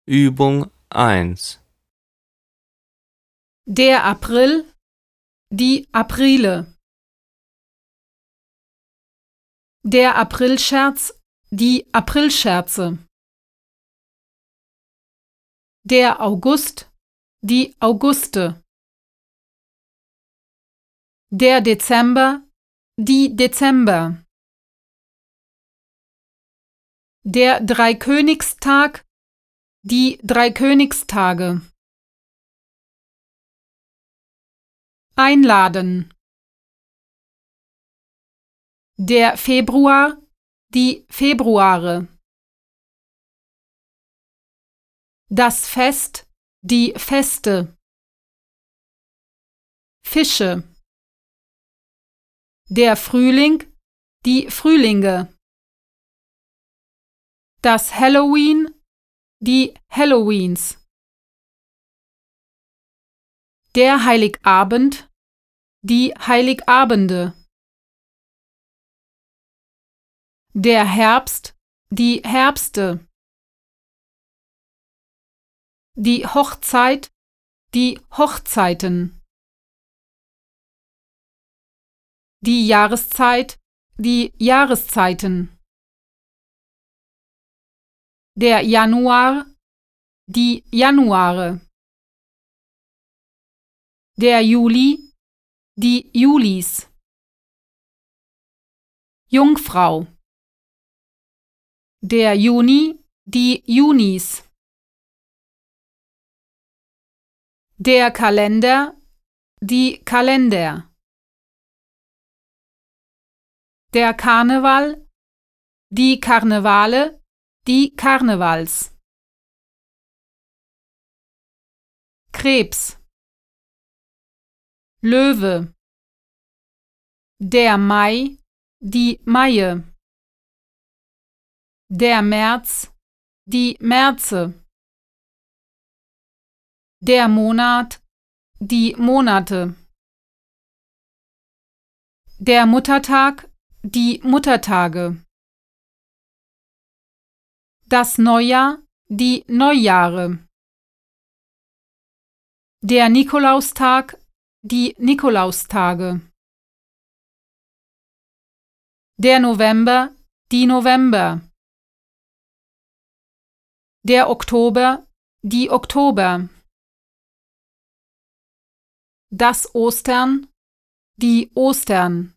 Übung 1. Der April, die Aprile. Der Aprilscherz, die Aprilscherze. Der August, die Auguste. Der Dezember, die Dezember. Der Dreikönigstag, die Dreikönigstage. Einladen. Der Februar, die Februare. Das Fest, die Feste. Fische. Der Frühling, die Frühlinge. Das Halloween, die Halloweens. Der Heiligabend, die Heiligabende. Der Herbst, die Herbste. Die Hochzeit, die Hochzeiten. Die Jahreszeit, die Jahreszeiten. Der Januar, die Januare. Der Juli, die Julis. Jungfrau. Der Juni, die Junis. Der Kalender, die Kalender. Der Karneval, die Karnevale, die Karnevals. Krebs. Löwe. Der Mai, die Maie. Der März, die Märze. Der Monat, die Monate. Der Muttertag, die Muttertage. Das Neujahr, die Neujahre. Der Nikolaustag, die Nikolaustage. Der November, die November. Der Oktober, die Oktober. Das Ostern, die Ostern.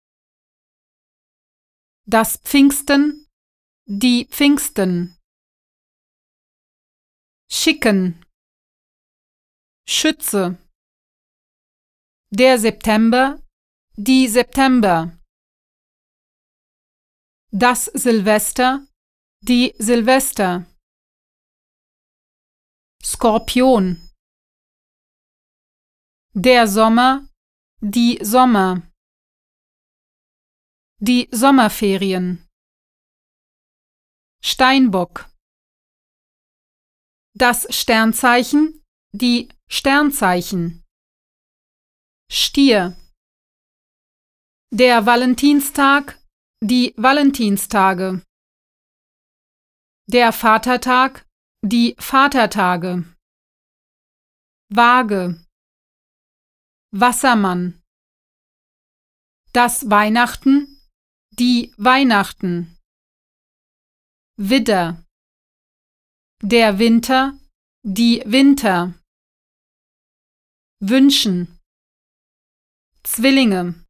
Das Pfingsten, die Pfingsten. Schicken. Schütze. Der September, die September. Das Silvester, die Silvester. Skorpion. Der Sommer, die Sommer. Die Sommerferien. Steinbock. Das Sternzeichen, die Sternzeichen. Stier. Der Valentinstag, die Valentinstage. Der Vatertag, die Vatertage. Waage. Wassermann. Das Weihnachten, die Weihnachten. Widder. Der Winter, die Winter. Wünschen. Zwillinge.